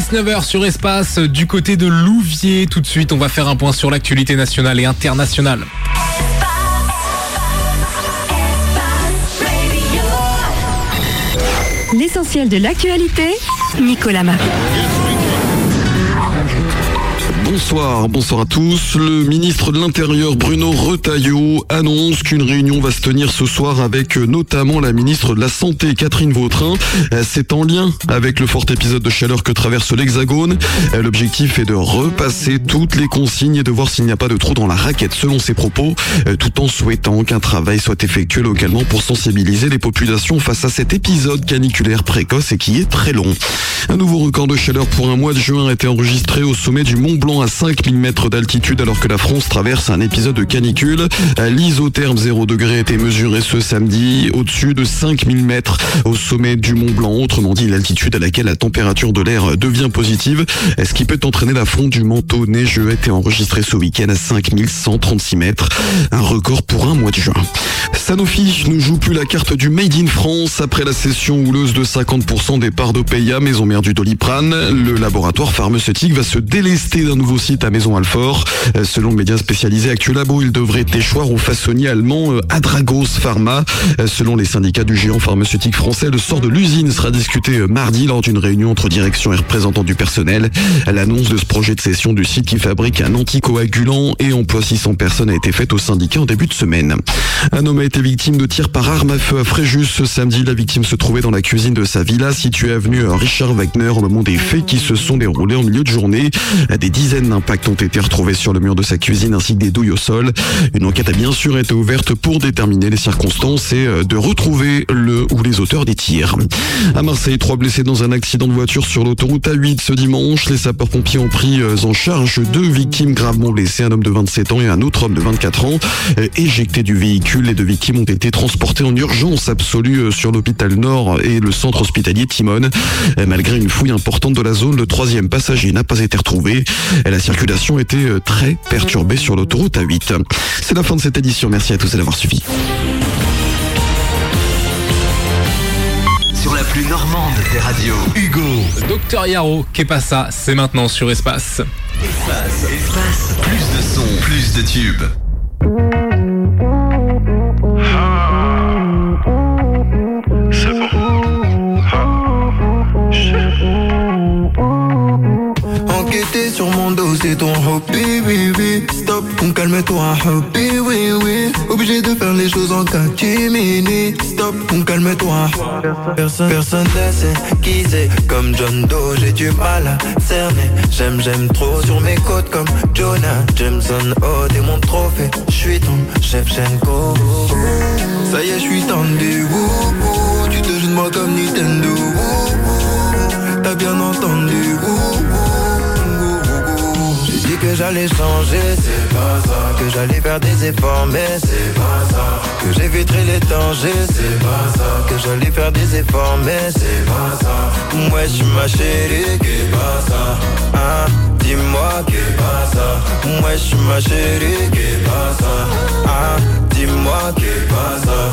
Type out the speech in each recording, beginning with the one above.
19h sur Espace, du côté de Louviers. Tout de suite, on va faire un point sur l'actualité nationale et internationale. L'essentiel de l'actualité, Nicolas Marin. Bonsoir à tous. Le ministre de l'Intérieur Bruno Retailleau annonce qu'une réunion va se tenir ce soir avec notamment la ministre de la Santé Catherine Vautrin. C'est en lien avec le fort épisode de chaleur que traverse l'Hexagone. L'objectif est de repasser toutes les consignes et de voir s'il n'y a pas de trou dans la raquette selon ses propos, tout en souhaitant qu'un travail soit effectué localement pour sensibiliser les populations face à cet épisode caniculaire précoce et qui est très long. Un nouveau record de chaleur pour un mois de juin a été enregistré au sommet du Mont Blanc à 5000 mètres d'altitude alors que la France traverse un épisode de canicule. L'isotherme 0 degré a été mesuré ce samedi au-dessus de 5000 mètres au sommet du Mont Blanc, autrement dit l'altitude à laquelle la température de l'air devient positive, ce qui peut entraîner la fonte du manteau neigeux a été enregistré ce week-end à 5136 mètres, un record pour un mois de juin. Sanofi ne joue plus la carte du Made in France après la cession houleuse de 50% des parts d'Opeya, maison mère du Doliprane. Le laboratoire pharmaceutique va se délester d'un nouveau site à Maison-Alfort. Selon le média spécialisé Actulabo, il devrait échoir au façonnier allemand Adragos Pharma. Selon les syndicats du géant pharmaceutique français, le sort de l'usine sera discuté mardi lors d'une réunion entre direction et représentants du personnel. L'annonce de ce projet de cession du site qui fabrique un anticoagulant et emploie 600 personnes a été faite au syndicat en début de semaine. Un homme a été victime de tirs par arme à feu à Fréjus ce samedi. La victime se trouvait dans la cuisine de sa villa située avenue Richard Wagner au moment des faits qui se sont déroulés en milieu de journée. Des dizaines d'impacts ont été retrouvés sur le mur de sa cuisine ainsi que des douilles au sol. Une enquête a bien sûr été ouverte pour déterminer les circonstances et de retrouver le ou les auteurs des tirs. À Marseille, 3 blessés dans un accident de voiture sur l'autoroute A8 ce dimanche. Les sapeurs-pompiers ont pris en charge 2 victimes gravement blessées, un homme de 27 ans et un autre homme de 24 ans. Éjectés du véhicule, les 2 victimes ont été transportées en urgence absolue sur l'hôpital Nord et le centre hospitalier Timone. Malgré une fouille importante de la zone, le 3e passager n'a pas été retrouvé. La circulation était très perturbée sur l'autoroute A8. C'est la fin de cette édition. Merci à tous d'avoir suivi. Sur la plus normande des radios, Hugo. Docteur Yaro, qu'est pas ça, c'est maintenant sur Espace. Espace, plus de sons, plus de tubes. C'est bon. Enquêter sur mon dos, c'est ton hobby, oui, oui. Stop, calme-toi, hobby, oui, oui. Obligé de faire les choses en catimini. Stop, calme-toi. Personne ne sait qui c'est. Comme John Doe, j'ai du mal à cerner. J'aime trop sur mes côtes comme Jonah Jameson. Oh, t'es mon trophée. J'suis ton chef Shenko. Ça y est, j'suis tendu. Tu te joues de moi comme Nintendo. T'as bien entendu. J'ai dit que j'allais changer, c'est pas ça. Que j'allais faire des efforts, mais c'est pas ça. Que j'éviterai les dangers, c'est pas ça. Que j'allais faire des efforts, mais c'est pas ça. Moi je suis ma chérie, qu'est pas ça. Hein, dis-moi qu'est pas ça. Moi je suis ma chérie, qu'est pas ça. Hein, dis-moi qu'est pas ça.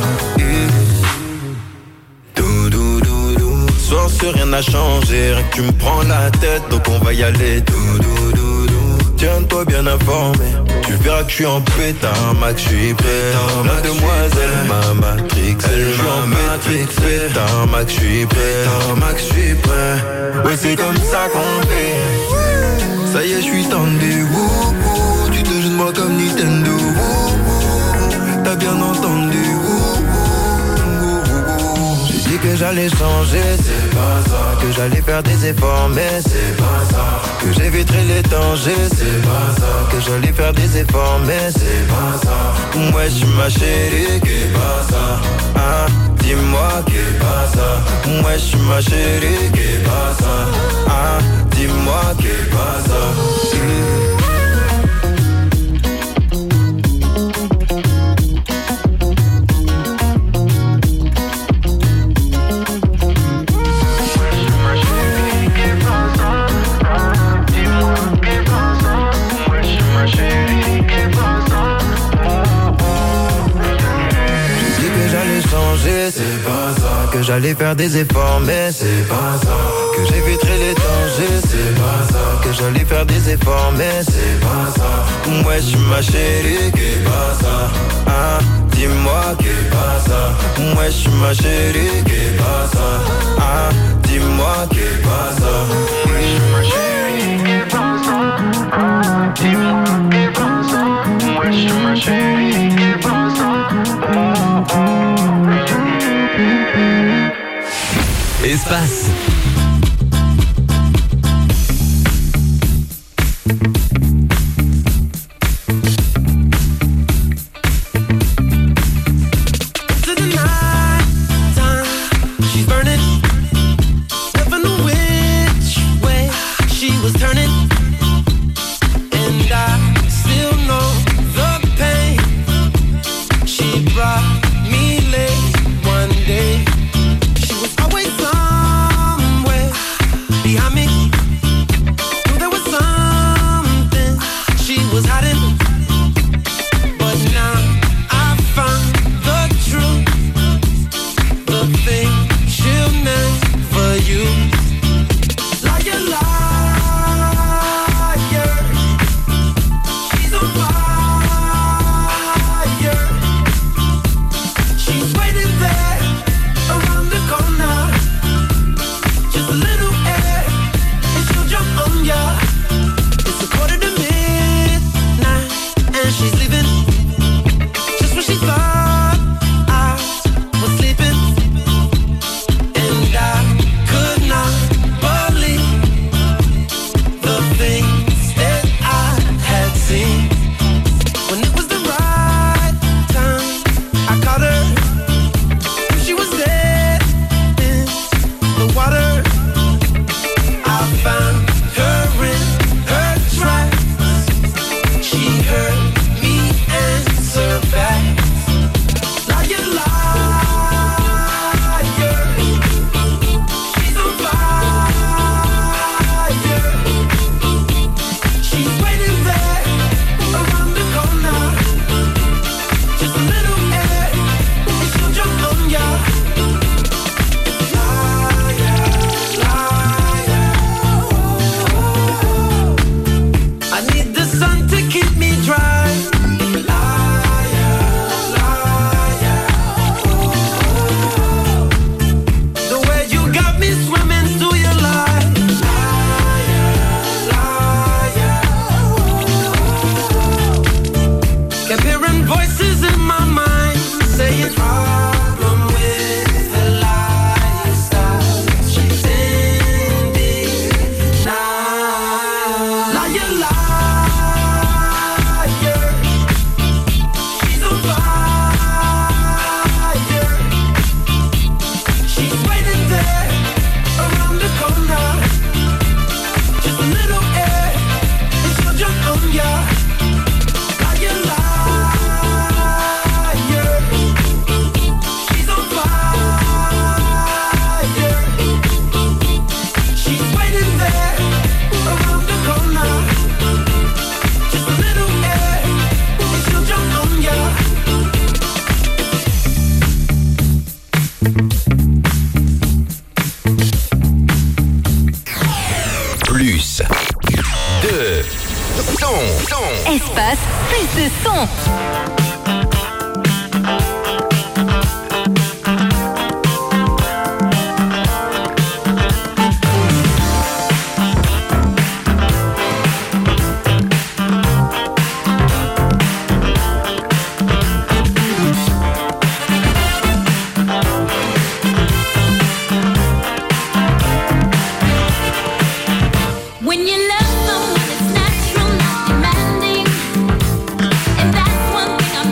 Soir sur rien n'a changé, rien que tu me prends la tête, donc on va y aller. Tiens-toi bien informé, tu verras que je suis en pétard, Max, je suis prêt. La demoiselle m'a matrixé, je suis en matrixé. Pétard, Max, je suis prêt. Max, je suis prêt. Ouais, c'est comme ça qu'on fait. Ça y est, je suis tendu. Tu te joues de moi comme Nintendo. T'as bien entendu. Que j'allais changer, c'est pas ça. Que j'allais faire des efforts, mais c'est pas ça. Que j'éviterai les dangers, c'est pas ça. Que j'allais faire des efforts, mais c'est pas ça. Moi je suis ma chérie, qu'est pas ça. Hein, dis-moi qu'est pas ça. Moi je suis ma chérie, qu'est pas ça. Hein, dis-moi qu'est pas ça. C'est pas ça. Que j'allais faire des efforts, mais c'est pas ça. Que j'éviterai les dangers, c'est pas ça. Que j'allais faire des efforts, mais c'est pas ça. Ouais, j'suis ma chérie, qu'est pas ça. Ah, dis-moi qu'est pas ça. Ouais, j'suis ma chérie, qu'est pas ça. Ah, dis-moi qu'est pas ça. Ouais, j'suis ma chérie, qu'est pas ça. Ah, dis-moi qu'est pas ça. Ouais, j'suis ma chérie, qu'est pas ça. Espace. Espace, plus de son. When you love someone, it's natural, not demanding. And that's one thing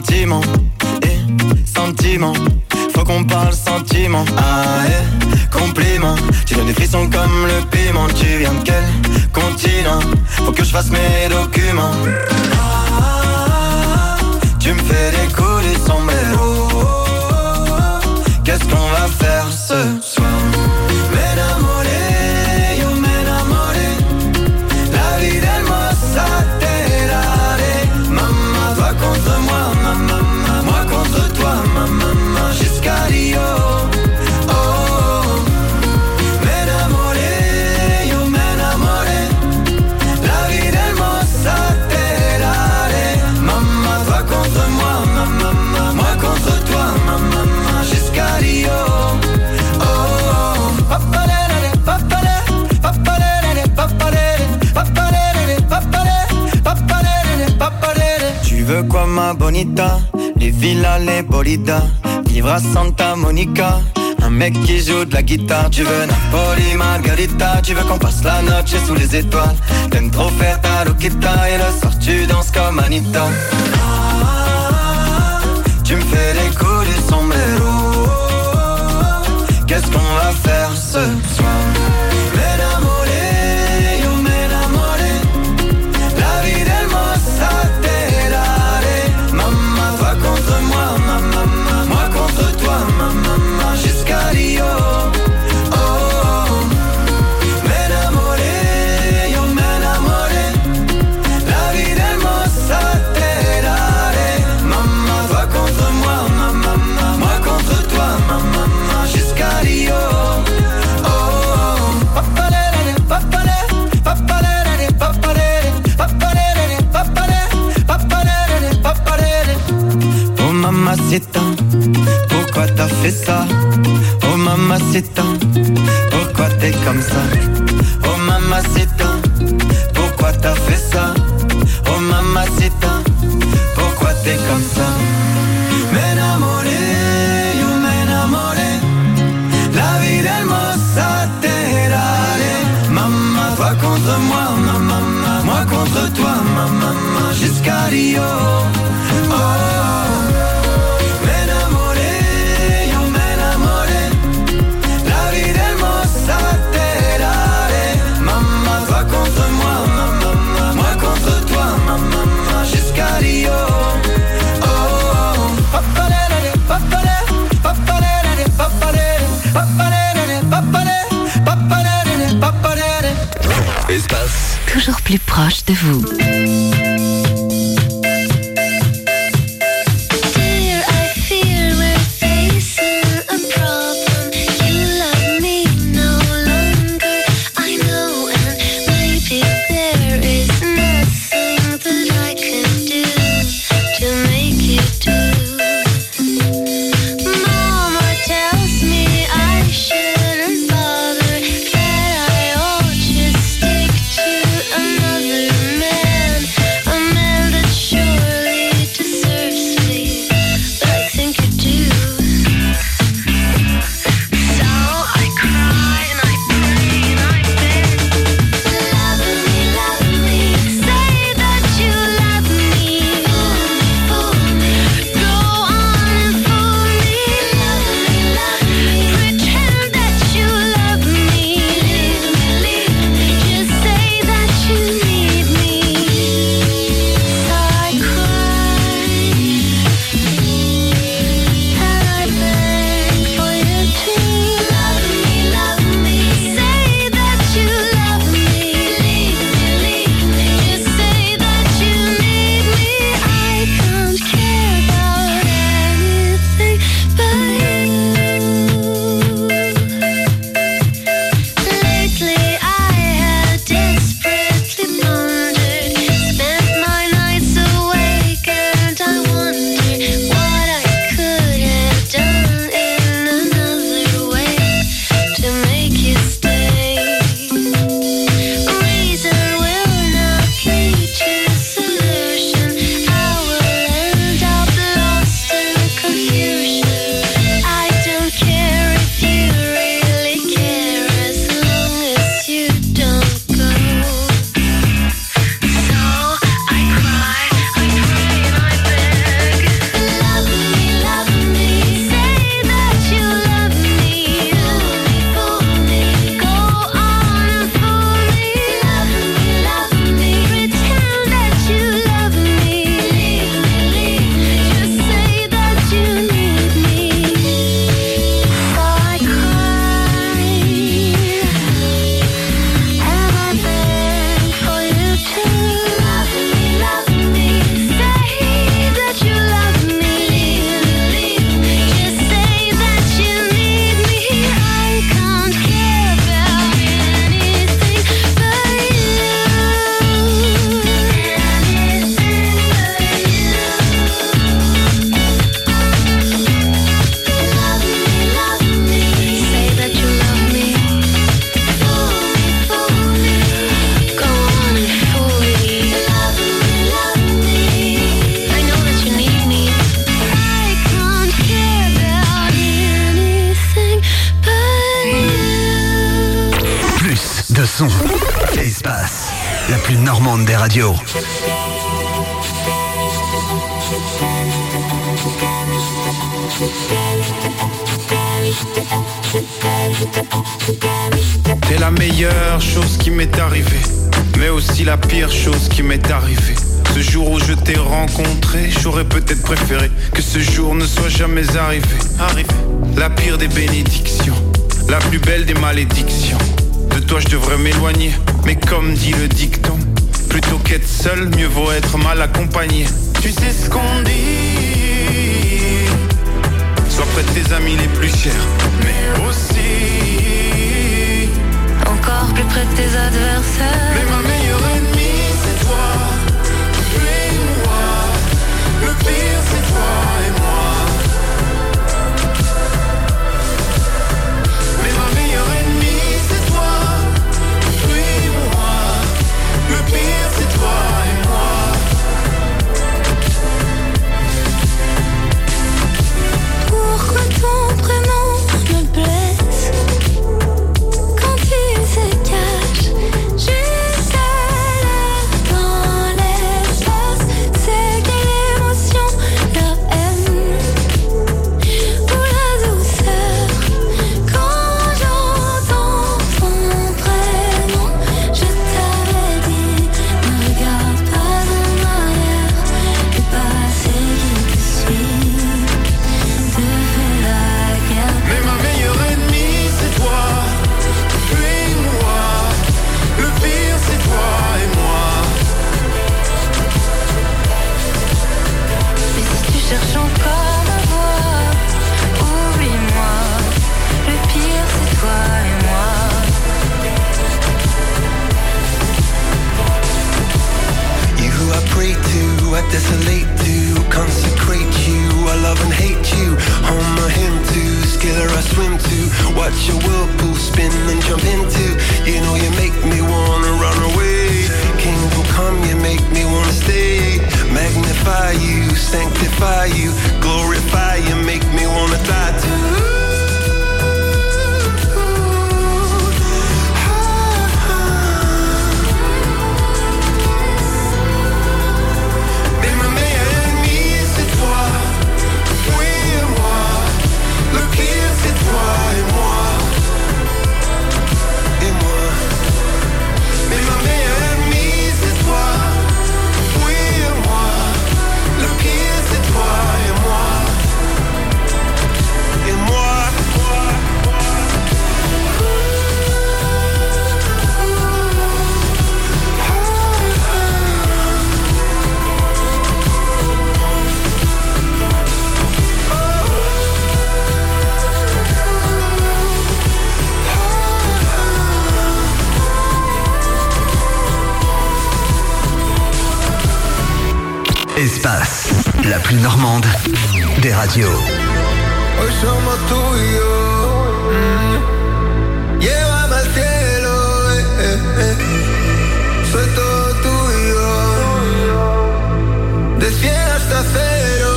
sentiments, sentiments. Faut qu'on parle sentiments, compliments. Tu donnes des frissons comme le piment. Tu viens de quel continent? Faut que je fasse mes documents. Tu me fais décoller sombrero. Qu'est-ce qu'on va faire ce soir? M'enamoré, yo m'enamoré. La vie d'hermosa te daré. Maman, toi contre moi, maman, moi contre toi, maman, jusqu'à Rio. Oh, m'enamoré, yo m'enamoré. La vie d'hermosa te daré. Maman, toi contre moi, maman, moi contre toi, maman, jusqu'à Rio. Tu veux quoi ma bonita? Les villas, les bolidas. Vivre à Santa Monica. Un mec qui joue de la guitare. Tu veux Napoli, Margarita. Tu veux qu'on passe la noche sous les étoiles. T'aimes trop faire ta loquita. Et le soir tu danses comme Anita. Tu me fais les coups du sombrero. Qu'est-ce qu'on va faire ce soir? M'enamoré, yo m'enamoré. La vie d'hermosa te daré. Maman, toi contre moi, maman, moi contre toi, maman, jusqu'à Rio. Oh, m'enamoré, yo m'enamoré. La vie d'hermosa te daré. Maman, toi contre moi, maman, moi contre toi, maman, jusqu'à Rio. Oh mamacita, pourquoi t'as fait ça? Oh mamacita, pourquoi t'es comme ça? Oh mamacita, pourquoi t'as fait ça? Oh mamacita, pourquoi t'es comme ça? M'enamoré, yo m'enamoré. La vie d'hermosa te daré. Maman, toi contre moi, maman, moi contre toi, maman, jusqu'à Rio. Oh, m'enamoré, yo m'enamoré. La vie d'hermosa te daré. Maman, toi contre moi, maman, moi contre toi, maman, jusqu'à Rio. Espace. Toujours plus proche de vous. Another man. la plus normande des radios. T'es la meilleure chose qui m'est arrivée, mais aussi la pire chose qui m'est arrivée. Ce jour où je t'ai rencontré, j'aurais peut-être préféré que ce jour ne soit jamais arrivé. La pire des bénédictions, la plus belle des malédictions. De toi je devrais m'éloigner, mais comme dit le dicton, plutôt qu'être seul, mieux vaut être mal accompagné. Tu sais ce qu'on dit, sois près de tes amis les plus chers, mais aussi encore plus près de tes adversaires. Mais ma meilleure ennemie c'est toi, tu et moi. Le pire c'est toi et moi. Mais ma meilleure ennemie c'est toi, tu et moi. Le pire c'est toi et moi. Pourquoi ton prénom me blesse quand il se cache juste à l'air dans l'espace? C'est quelle émotion, la haine ou la douceur quand j'entends ton prénom? Je t'avais dit, ne regarde pas en arrière, le passé qui te suit te fait la guerre. Mais ma meilleure ennemie c'est toi, tu et moi. Le pire c'est toi et moi. Mais si tu cherches encore ma voix, oublie-moi. Le pire c'est toi et moi. You who I pray to, I desolate to, consecrate you, I love and hate you. Home my hymn to, skiller I swim to, watch your whirlpool spin and jump into. You know you make me wanna run away. Kings will come, you make me wanna stay. Magnify you, sanctify you, glorify you, make me wanna die too. Mais ma meilleure ennemie c'est toi, oui et moi. Le pire c'est toi et moi. Et moi, Mais ma meilleure ennemie c'est toi, oui et moi. Le pire c'est toi et moi. et moi. Espace, la plus normande des radios. Hoy somos tú y yo. Llévame al cielo, soy todo tuyo. De 100 hasta 0.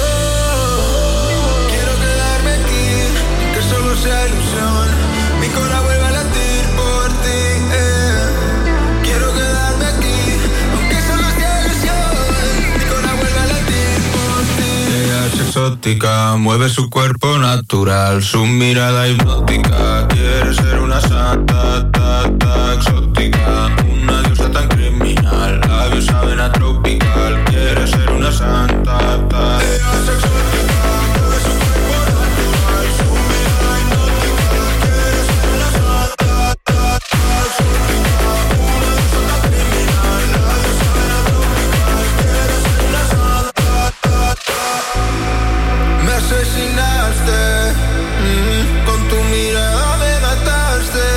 Quiero quedarme aquí, que solo sea ilusión. Mi corazón vuelve a latir por ti. Quiero quedarme aquí, aunque solo sea ilusión. Mi corazón vuelve a latir por ti. Ella es exótica, mueve su cuerpo natural, su mirada hipnótica. Quiere ser una santa, exótica, una diosa tan criminal. Labios saben a tropical. Quiere ser una santa, Ella es exótica, mueve su cuerpo natural, su mirada hipnótica. Quiere ser una santa, exótica, una diosa tan criminal. Labios saben a tropical. Quiere ser una santa. Me asesinaste, con tu mirada me mataste,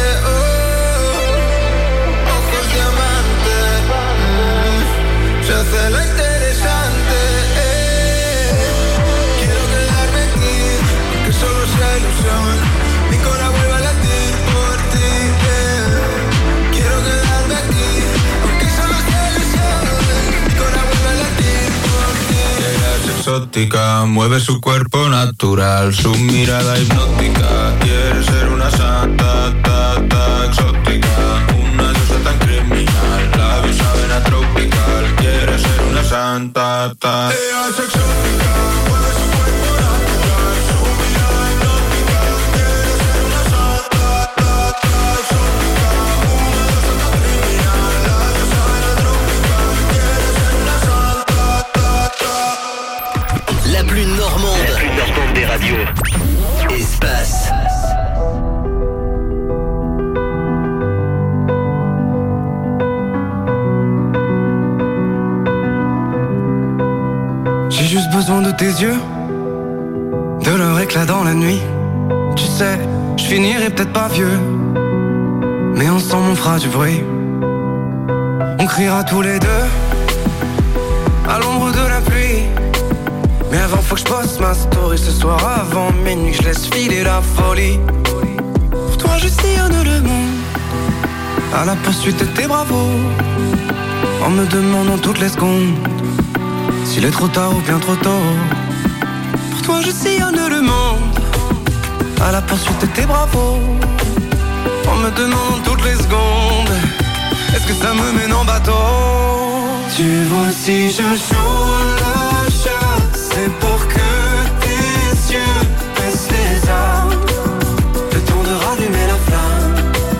ojos diamante, se hace la interesante, quiero quedarme aquí, que solo sea ilusión, mi corazón vuelve a latir por ti, quiero quedarme aquí, aunque solo sea ilusión, mi corazón vuelve a latir por ti. Ella es exótica, mueve su cuerpo natural, su mirada hipnótica. Quiere ser una santa, exótica, una diosa tan criminal. La gata. Ella se exótica, mueve su cuerpo natural, su mirada hipnótica, quiere ser una santa, exótica, una santa criminal, la diosa de la tropical, quiere ser una santa. La plus normande des radios. Espace. J'ai juste besoin de tes yeux, de leur éclat dans la nuit. Tu sais, je finirai peut-être pas vieux, mais ensemble on fera du bruit. On criera tous les deux à l'ombre de la pluie. Mais avant faut que je poste ma story ce soir avant minuit, que je laisse filer la folie. Pour toi je sillonne le monde à la poursuite de tes bravos, en me demandant toutes les secondes s'il est trop tard ou bien trop tôt. Pour toi je sillonne le monde à la poursuite de tes bravos, en me demandant toutes les secondes est-ce que ça me mène en bateau. Tu vois si je joue le jeu, c'est pour que tes yeux baissent les armes, le temps de rallumer la flamme.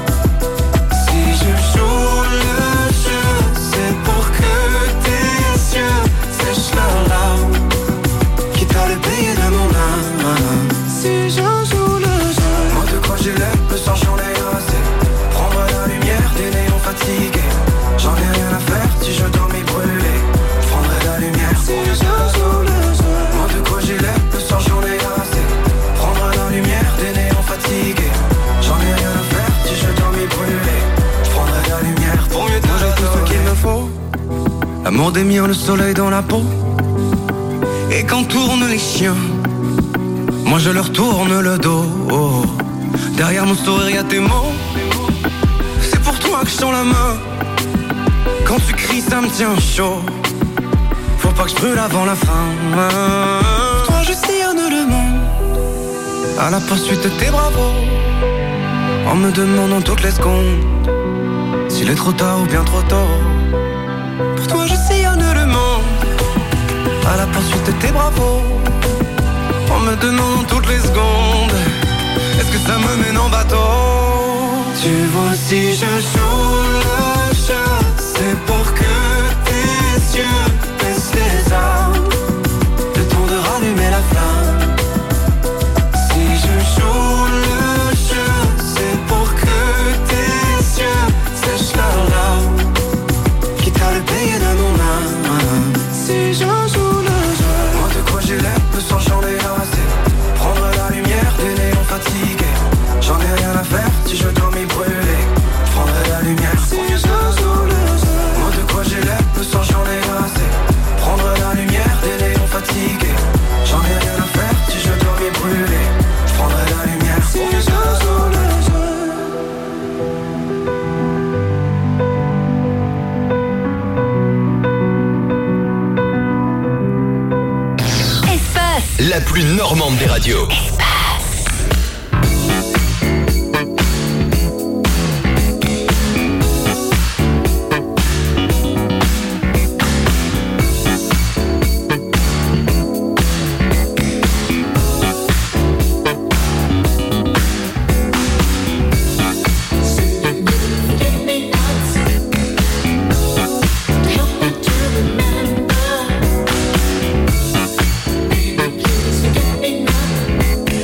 Si je joue le jeu, c'est pour que tes yeux sèchent leurs larmes, quitte à le payer de mon âme. Si je joue le jeu, moi de quoi j'ai l'air, le sang j'en ai assez. Prendre la lumière des néons fatigués, j'en ai rien à faire si je dois m'y brûler. Je prendrai la lumière si je joue le jeu. Moi de quoi j'ai l'air, le sang j'en ai assez. Prendre la lumière des néons fatigués, j'en ai rien à faire si je dois m'y brûler. Je prendrai la lumière pour mieux te j'ai tout ce qu'il me faut. L'amour des miens, le soleil dans la peau. Et quand tournent les chiens, moi je leur tourne le dos. Derrière mon sourire y'a tes mots, c'est pour toi que je tends la main. Quand tu cries ça me tient chaud, faut pas que je brûle avant la fin. Pour toi je sillonne le monde à la poursuite de tes bravos, en me demandant toutes les secondes s'il est trop tard ou bien trop tôt. Pour toi je sillonne le monde à la poursuite de tes bravos, en me demandant toutes les secondes est-ce que ça me mène en bateau. Tu vois si je joue le jeu, c'est pour que tes yeux baissent les armes, le temps de rallumer la flamme. Si je joue le jeu, c'est pour que tes yeux sèchent leurs larmes, quitte à le payer de mon âme. Si je joue le jeu, moi de quoi j'ai l'air, le sang j'en ai assez. Prendre la lumière des néons fatigués, j'en ai rien à faire si je dois m'y brûler. Je prendrai la lumière si je joue le jeu. Moi de quoi j'ai l'air, le sang j'en ai assez. Prendre la lumière des néons fatigués, j'en ai rien à faire si je dois m'y brûler. Je prendrai la lumière si je joue le jeu. Espace. La plus normande des radios. Baby, please forget me not.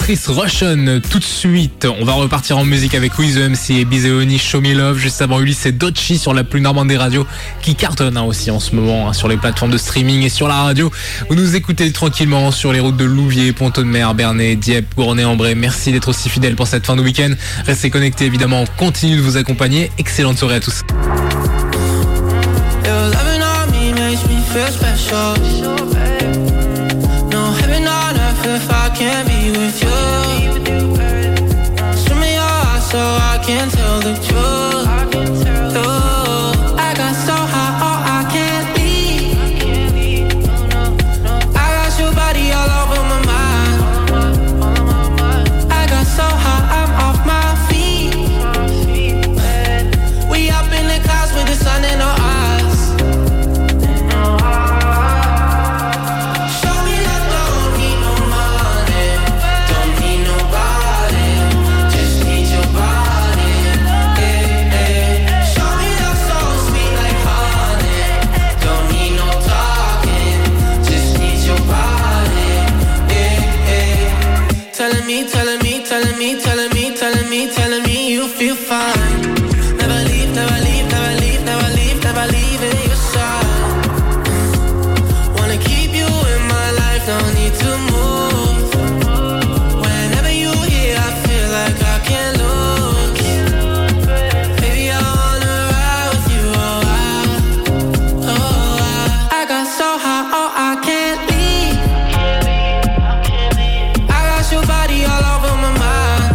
Patrice Rushen tout de suite. On va repartir en musique avec Wiz MC et Bizeoni, Show Me Love. Juste avant Ulysse et Dochi sur la plus normande des radios qui cartonne aussi en ce moment sur les plateformes de streaming et sur la radio. Vous nous écoutez tranquillement sur les routes de Louviers, Pont-de-Mer, Bernay, Dieppe, Gournay-en-Bray. Merci d'être aussi fidèles pour cette fin de week-end. Restez connectés évidemment, on continue de vous accompagner. Excellente soirée à tous. Feel special. No heaven on earth if I can't be with you. Show me your eyes so I can tell the truth. I got so high, oh I can't leave. I got your body all over my mind. I got so high, I'm off my feet. We up in the clouds with the sun in our eyes. Telling me you feel fine. Never leave, never leave, never leave, never leave, never leave in your side. Wanna keep you in my life, don't need to move. Whenever you're here, I feel like I can't lose. Baby, I wanna ride with you, I got so high, oh I can't leave. I got your body all over my mind.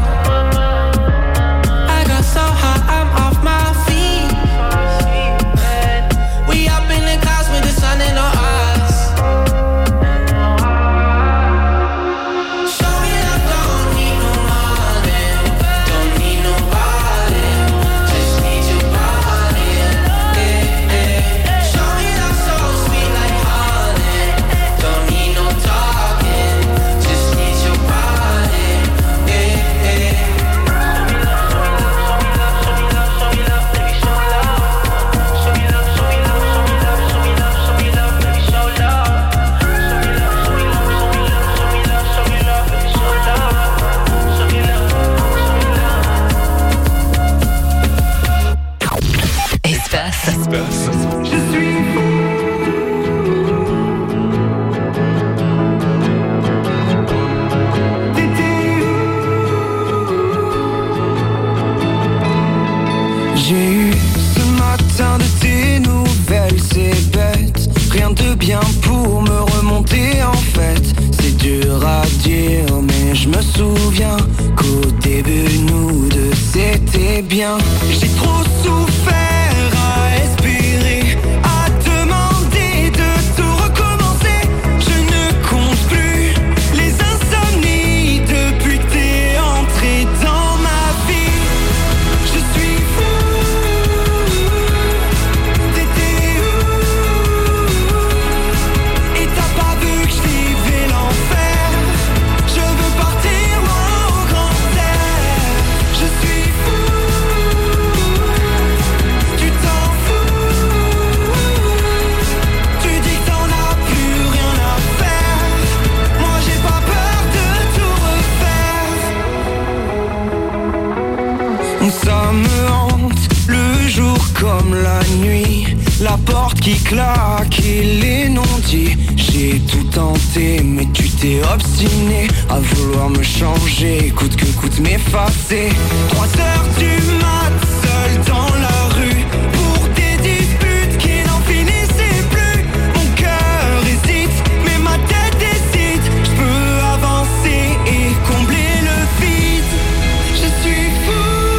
Pour me remonter en fait, c'est dur à dire, mais je me souviens qu'au début nous deux c'était bien. J'ai trop souffert à espérer, à demander de tout recommencer. Je ne compte plus les insomnies depuis que t'es entré dans ma vie. Je suis fou. Ça me hante, le jour comme la nuit, la porte qui claque et les non-dits. J'ai tout tenté mais tu t'es obstiné à vouloir me changer, coûte que coûte m'effacer. 3 heures du mat, seul dans la rue, pour des disputes qui n'en finissaient plus. Mon cœur hésite, mais ma tête décide. Je peux avancer et combler le vide. Je suis fou.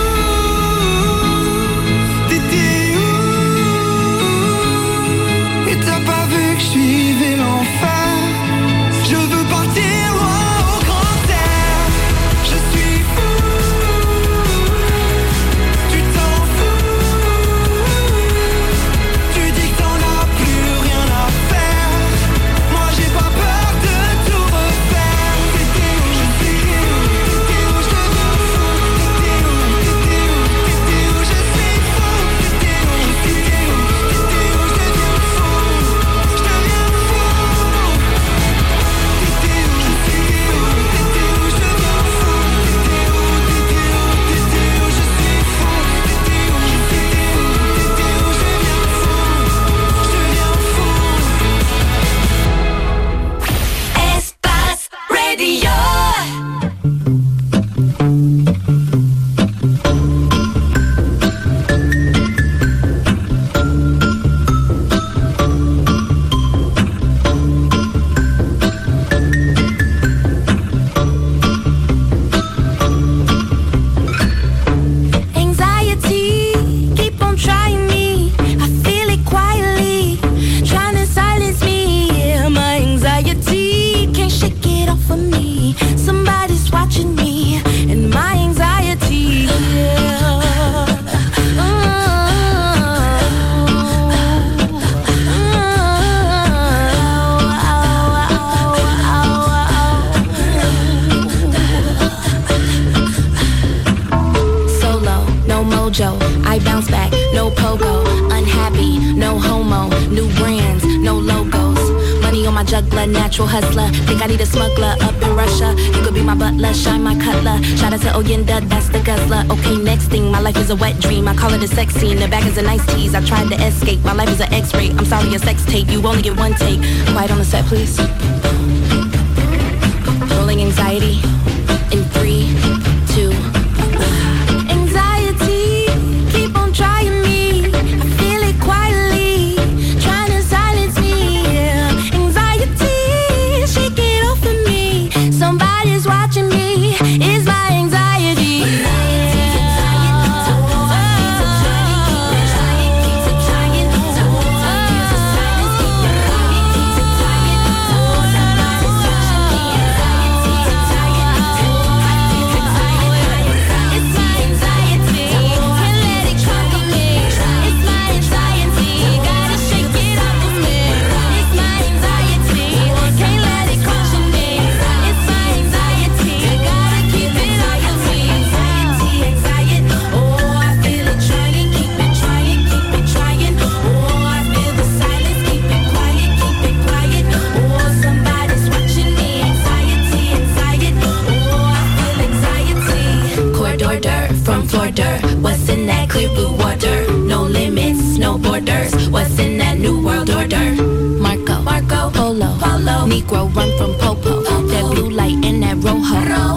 Suivez l'enfer, je veux partir loin au grand air. Je suis fou, tu t'en fous. Tu dis que t'en as plus rien à faire. Moi j'ai pas peur de tout refaire. T'étais où, je suis où, t'étais où, je deviens fou. T'étais où, t'étais où, t'étais où, je suis fou. T'étais où, t'étais où, t'étais où, je deviens fou. Je deviens fou. my juggler, natural hustler. Think I need a smuggler up in Russia. You could be my butler, shine my cutler. Shout out to Oyenda, that's the guzzler. Okay, next thing, my life is a wet dream. I call it a sex scene, the bag is a nice tease. I tried to escape, my life is an X-ray. I'm sorry, a sex tape, you only get one take. Quiet on the set, please. Rolling anxiety in 3, 2. Anxiety, keep on trying me. I feel it quietly, trying to silence me. Yeah. Anxiety, shake it off of me. Somebody's watching me. It's my anxiety. From Florida, what's in that clear blue water? No limits, no borders. What's in that new world order? Marco, Polo, Negro run from Popo. That blue light in that Rojo.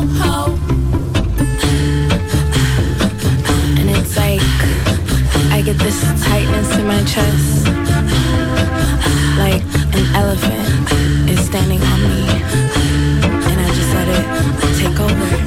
And it's like I get this tightness in my chest, like an elephant is standing on me, and I just let it take over.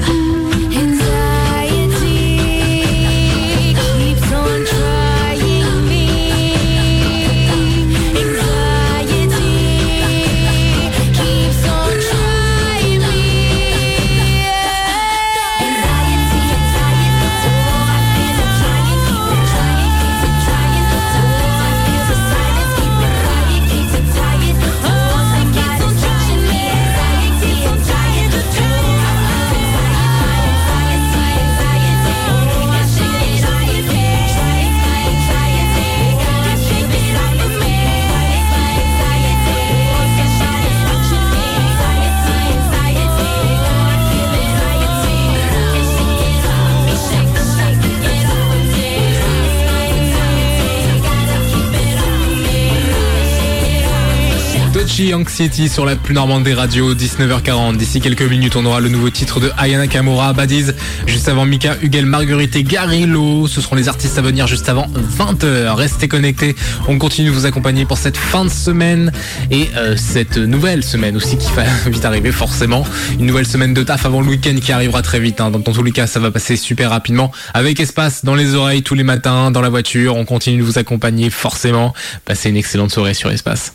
Anxiety sur la plus normande des radios, 19h40. D'ici quelques minutes, on aura le nouveau titre de Aya Nakamura, Badiz. Juste avant Mika, Hugel, Marguerite et Garillo. Ce seront les artistes à venir juste avant 20h. Restez connectés. On continue de vous accompagner pour cette fin de semaine et cette nouvelle semaine aussi qui va vite arriver forcément. Une nouvelle semaine de taf avant le week-end qui arrivera très vite. Dans tous les cas, ça va passer super rapidement. Avec Espace dans les oreilles tous les matins, dans la voiture. On continue de vous accompagner forcément. Passez une excellente soirée sur Espace.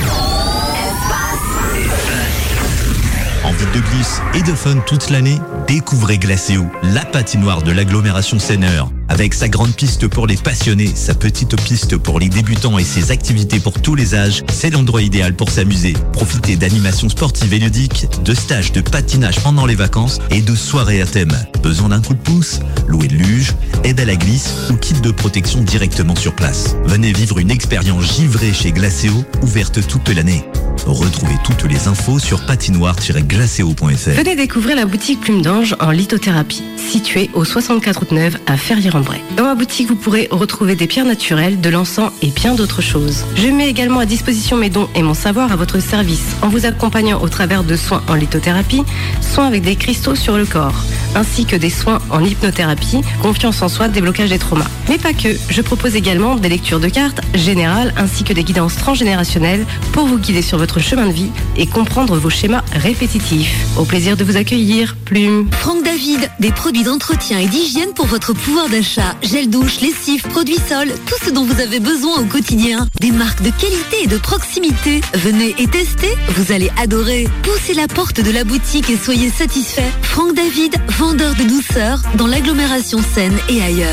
Envie de glisse et de fun toute l'année? Découvrez Glacéo, la patinoire de l'agglomération Seine-Heure. Avec sa grande piste pour les passionnés, sa petite piste pour les débutants et ses activités pour tous les âges, c'est l'endroit idéal pour s'amuser. Profitez d'animations sportives et ludiques, de stages de patinage pendant les vacances et de soirées à thème. Besoin d'un coup de pouce? Louer de luge, aide à la glisse ou kit de protection directement sur place. Venez vivre une expérience givrée chez Glacéo, ouverte toute l'année. Retrouvez toutes les infos sur patinoire-glacéo.fr. Venez découvrir la boutique Plume d'Ange en lithothérapie, située au 64 route Neuve à Ferrières-en-Bray. Dans ma boutique, vous pourrez retrouver des pierres naturelles, de l'encens et bien d'autres choses. Je mets également à disposition mes dons et mon savoir à votre service en vous accompagnant au travers de soins en lithothérapie, soins avec des cristaux sur le corps, ainsi que des soins en hypnothérapie, confiance en soi, déblocage des traumas. Mais pas que, je propose également des lectures de cartes générales ainsi que des guidances transgénérationnelles pour vous guider sur votre chemin de vie et comprendre vos schémas répétitifs. Au plaisir de vous accueillir, Plume. Franck David, des produits d'entretien et d'hygiène pour votre pouvoir d'achat. Gel douche, lessive, produits sol, tout ce dont vous avez besoin au quotidien. Des marques de qualité et de proximité. Venez et testez, vous allez adorer. Poussez la porte de la boutique et soyez satisfaits. Franck David, vendeur de douceur dans l'agglomération Seine et ailleurs.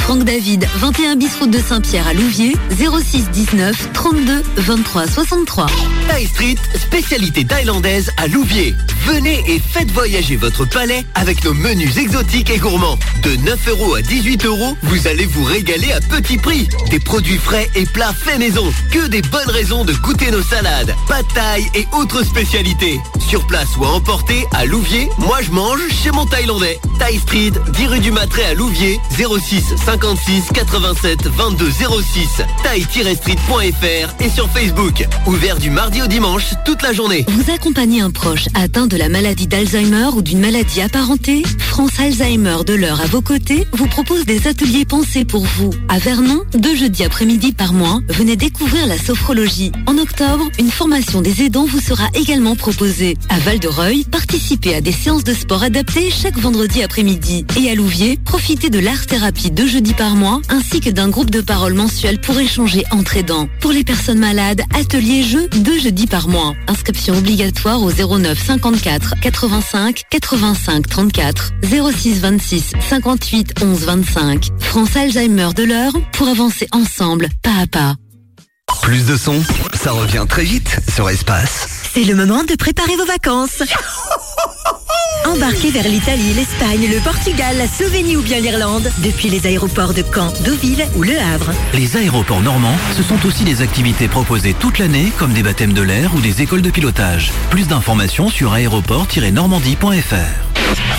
Franck David, 21 bis route de Saint-Pierre à Louviers, 06 19 32 23 63. Thai Street, spécialité thaïlandaise à Louviers. Venez et faites voyager votre palais avec nos menus exotiques et gourmands. De 9 € à 18 €, vous allez vous régaler à petit prix. Des produits frais et plats faits maison. Que des bonnes raisons de goûter nos salades, pad thaï et autres spécialités. Sur place ou à emporter, à Louviers, moi je mange chez mon Thaïlandais. Thai Street, 10 rue du Matré à Louviers, 06 56 87 22 06. Thai-street.fr et sur Facebook. Ouvert du mardi au dimanche, toute la journée. Vous accompagnez un proche atteint de la maladie d'Alzheimer ou d'une maladie apparentée? France Alzheimer de l'Eure à vos côtés vous propose des ateliers pensés pour vous. À Vernon, 2 jeudis après-midi par mois, venez découvrir la sophrologie. En octobre, une formation des aidants vous sera également proposée. À Val-de-Reuil, participez à des séances de sport adaptées chaque vendredi après-midi. Et à Louviers, profitez de l'art-thérapie 2 jeudis par mois, ainsi que d'un groupe de parole mensuel pour échanger entre aidants. Pour les personnes malades, ateliers jeux 2 jeudis par mois. Inscription obligatoire au 09 54 85 85 34 06 26 58 11 25. France Alzheimer de l'Eure pour avancer ensemble, pas à pas. Plus de son, ça revient très vite sur Espace. C'est le moment de préparer vos vacances. Embarquez vers l'Italie, l'Espagne, le Portugal, la Slovénie ou bien l'Irlande depuis les aéroports de Caen, Deauville ou Le Havre. Les aéroports normands, ce sont aussi des activités proposées toute l'année comme des baptêmes de l'air ou des écoles de pilotage. Plus d'informations sur aéroport-normandie.fr.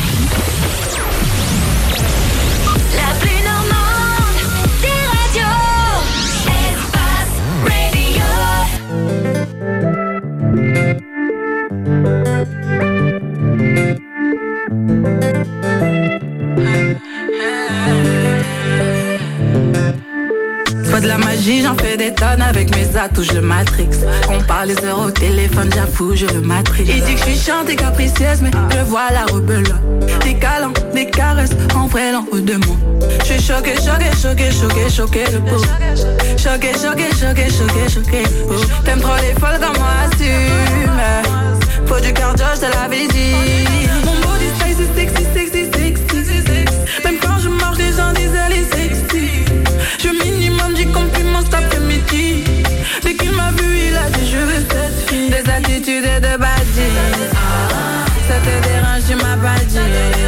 Pas de la magie, j'en fais des tonnes avec mes atouts, je le matrix. On parle les heures au téléphone, j'avoue, je le matrix. Il dit que je suis chiante et capricieuse, mais je vois la rebelle. Des câlins, des caresses, en vrai l'en haut de moi. Je suis choquée, choquée, choquée, choquée, choquée, le pot. Choquée, choquée, choquée, choquée, choquée, oh. T'aimes trop les folles comme moi, assume. Faut du cardio, je te l'avais dit. Mon body sexy, sexy, sexy, sexy. Même quand je marche, les gens disent elle est sexy. Je minimum du compliment cet après-midi. Dès qu'il m'a vu, il a dit je veux cette fille. Des attitudes et de badis. Ça te dérange, tu m'as pas dit.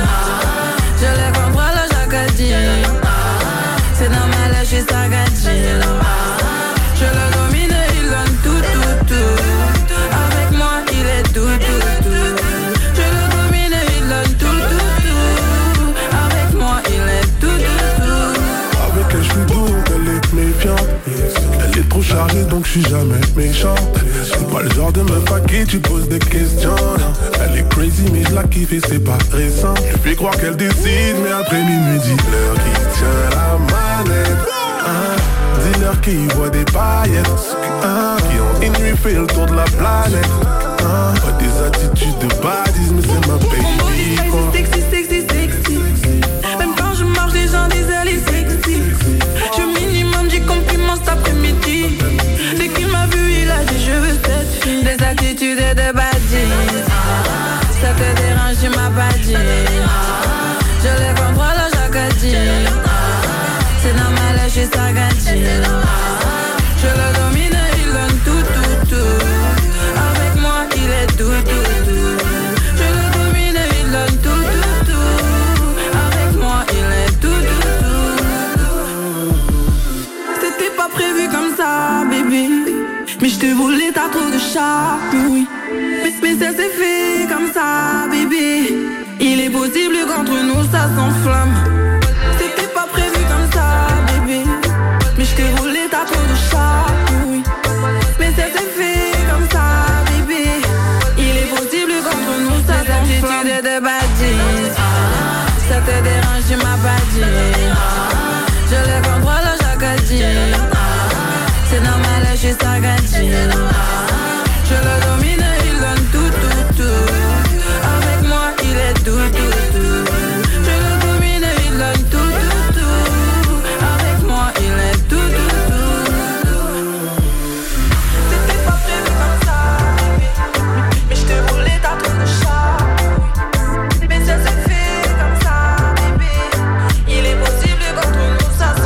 Je les contrôle chaque dit. C'est normal, je suis sagadi. Je le domine, il donne tout, tout, tout. Avec moi, il est tout, tout, tout. Je le domine, il donne tout, tout, tout. Avec moi, il est tout, tout, tout. Avec elle, je suis doux, elle est méfiante. Elle est trop chargée, donc je suis jamais méchant. C'est pas le genre de meuf à qui tu poses des questions. Elle est crazy, mais je la kiffe et c'est pas récent. Je fais croire qu'elle décide, mais après minuit, dis-leur qui tient la manette. Dis-leur qui voit des paillettes. Qui ont une nuit fait le tour de la planète. Des attitudes de badis, mais c'est ma baby. Sexy, sexy, sexy. Même quand je marche, les gens disent elle est sexy. Je minimum du compliment cet après-midi. Dès qu'il m'a vu, il a dit je veux cette fille. Des attitudes et de badis. Ça te dérange, tu m'as pas dit. Je les contrôle chaque dit. C'est normal, je suis sagadi. Je le domine, il donne tout, tout, tout. Avec moi, il est tout, tout, tout. Je le domine, il donne tout, tout, tout. Avec moi, il est tout, tout, tout. C'était pas prévu comme ça, bébé. Mais je te voulais, t'as trop de charme, oui. Mais ça s'est fait comme ça, bébé. Il est possible qu'entre nous, ça s'enflamme. C'était pas prévu comme ça, bébé. Mais je te voulais, t'as trop de charme, oui. Mais ça s'est fait comme ça, bébé. Il est possible qu'entre nous, ça s'enflamme. Des attitudes de badis. Ça te dérange, tu m'as pas dit. Je les contrôle chaque dit. C'est normal, je suis sagadi. Je le domine, il donne tout, tout, tout. Avec moi, il est tout, tout, tout. Je le domine, il donne tout, tout, tout. Avec moi, il est tout, tout, tout. C'était pas prévu comme ça, mais je te voulais, t'as trop de charme. Mais ça s'est fait comme ça, bébé. Il est possible qu'entre nous, ça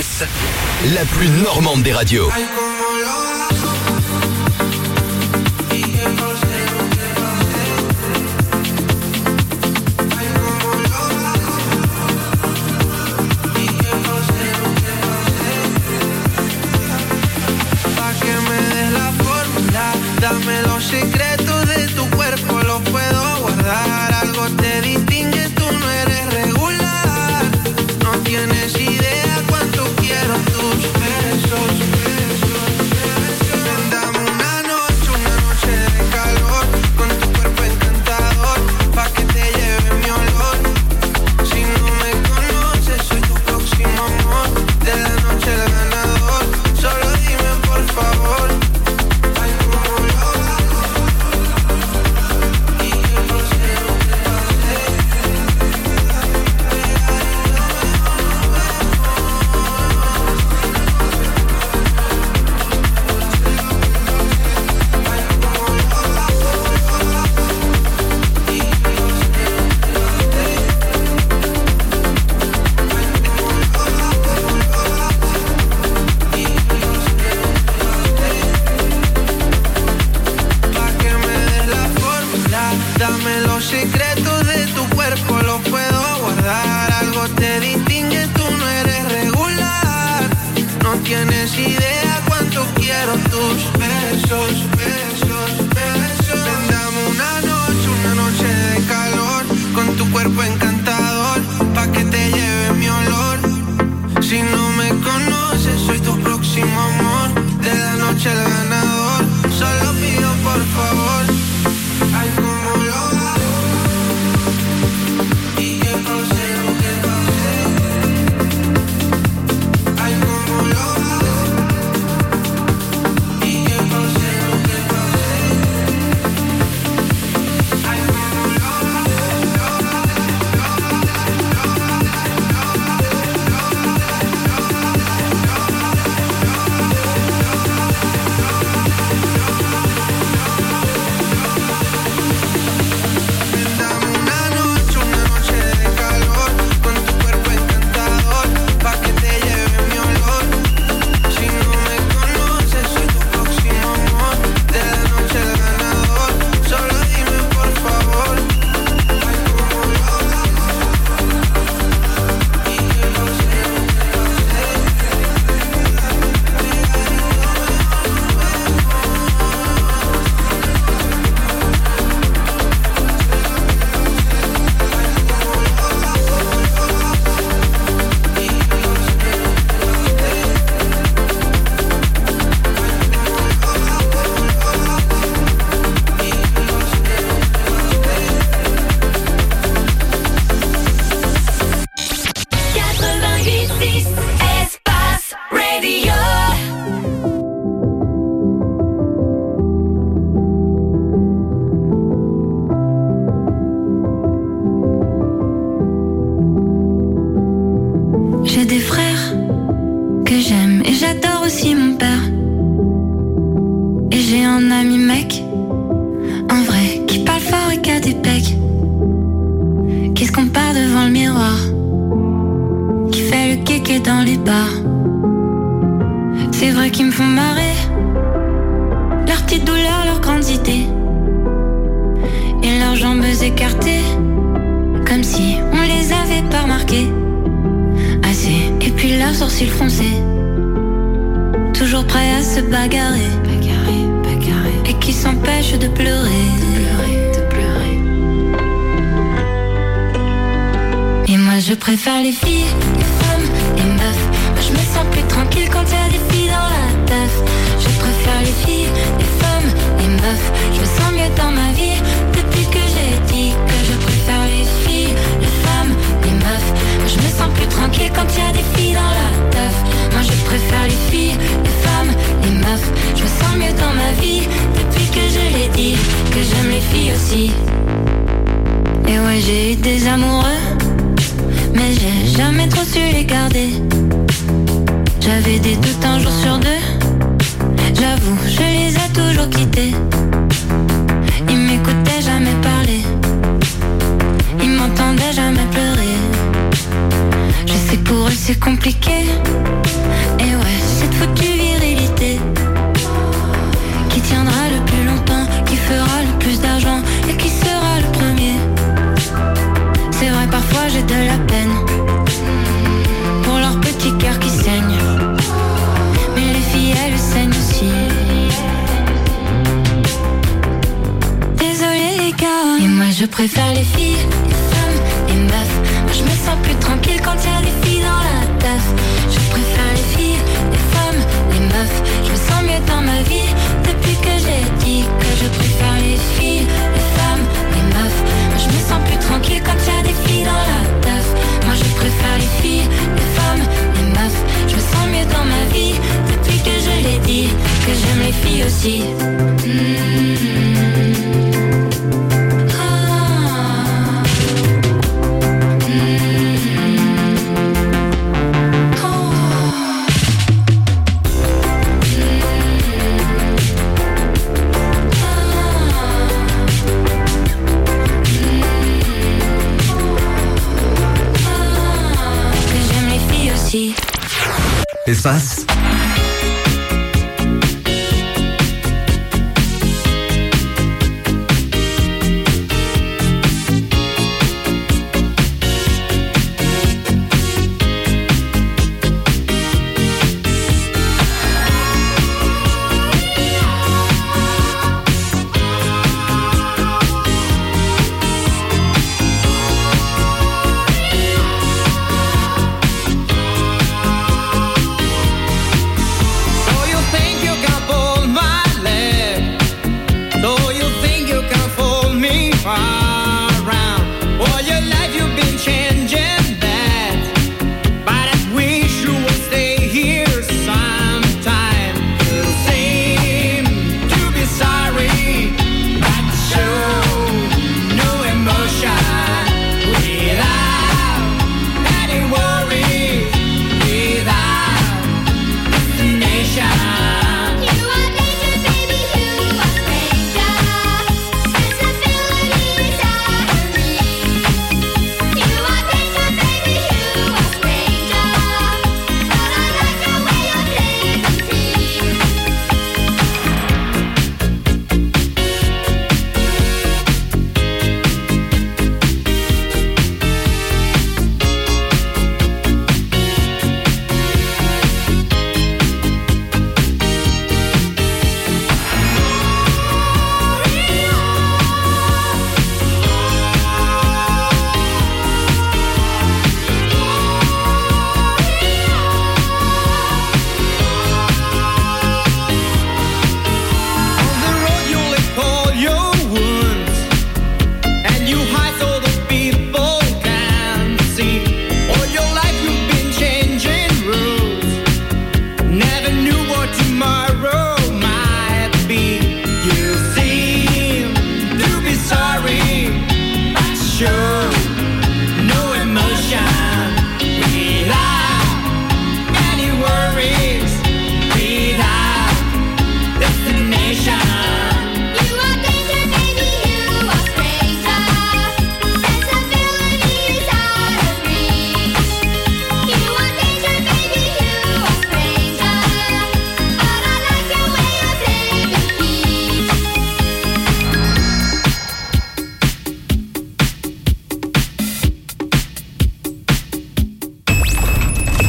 passe, la plus normande des radios. Dame los secretos de tu cuerpo, los puedo guardar. Algo te distingue, tú no eres regular. No tienes idea cuánto quiero tus besos. Ven, dame una noche de calor, con tu cuerpo encantador, pa' que te lleve mi olor. Si no me conoces, soy tu próximo amor, de la noche el ganador. Solo dime por favor. Dame los secretos de tu cuerpo, los puedo guardar. Algo te distingue, tú no eres regular. No tienes idea cuánto quiero tus besos, besos, besos. Ven, dame una noche de calor, con tu cuerpo encantador, pa' que te lleve mi olor. Si no me conoces, soy tu próximo amor, de la noche el ganador. Solo pido por favor. Ay, como lo hago. Y qué procedo, qué procedo. Ay, como lo hago. Y qué procedo, qué procedo. Ay, como lo hago. J'ai des frères que j'aime et j'adore aussi mon père. Et j'ai un ami mec, un vrai, qui parle fort et qui a des pecs, qui se compare devant le miroir, qui fait le kéké dans les bars. C'est vrai qu'ils me font marrer, leurs petites douleurs, leurs grandes idées, et leurs jambes écartées, comme si on les avait pas remarquées. Assez, et puis leurs sourcils froncés, toujours prêts à se bagarrer, et qui s'empêchent de pleurer, Et moi je préfère les filles, les femmes, les meufs. Moi je me sens plus tranquille quand y a des filles dans la teuf. Je préfère les filles, les femmes, les meufs. Je me sens mieux dans ma vie depuis que j'ai dit que je préfère les filles, les femmes, les meufs. Moi je me sens plus tranquille quand y a des filles dans la teuf. Moi je préfère les filles, les femmes, les meufs. Je me sens mieux dans ma vie depuis que je l'ai dit que j'aime les filles aussi. Et ouais, j'ai eu des amoureux, mais j'ai jamais trop su les garder. J'avais des doutes un jour sur deux, j'avoue, je les ai toujours quittés. Ils m'écoutaient jamais parler, ils m'entendaient jamais pleurer. Je sais que pour eux c'est compliqué, foutue virilité qui tiendra le plus longtemps, qui fera le plus d'argent et qui sera le premier. C'est vrai, parfois j'ai de la peine pour leur petit cœur qui saigne, mais les filles elles saignent aussi. Désolée les gars, et moi je préfère les filles, les femmes, les meufs. Moi je me sens plus tranquille quand y a des filles dans la teuf. Je préfère les filles, les femmes, les meufs. Je me sens mieux dans ma vie depuis que j'ai dit que je préfère les filles, les femmes, les meufs. Moi je me sens plus tranquille quand y a des filles dans la teuf. Moi je préfère les filles, les femmes, les meufs. Je me sens mieux dans ma vie depuis que je l'ai dit que j'aime les filles aussi. Espace,